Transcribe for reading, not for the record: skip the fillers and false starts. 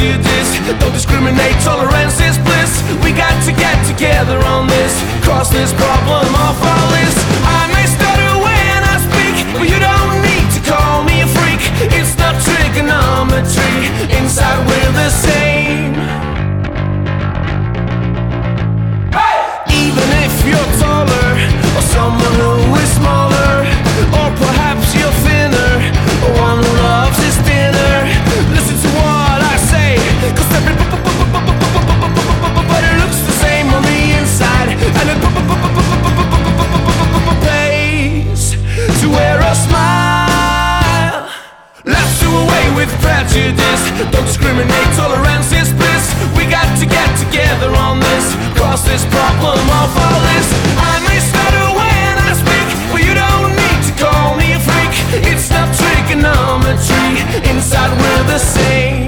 prejudice. Don't discriminate, tolerance is bliss. We got to get together on this, cross this problem off our list. I may stutter when I speak, but you don't need to call me a freak. It's not trigonometry, inside we're the same. Even if you're taller, or someone who is smaller, or perhaps you're thinner, or one who loves his dinner, listen to what I say, 'cause everybody looks the same on the inside, and it pays to wear a smile. Let's do away with prejudice. Don't discriminate, tolerance is bliss. We got to get together on this, cross this problem off our list. I may stutter when I speak, but you don't need to call me a freak. It's not trigonometry, inside we're the same.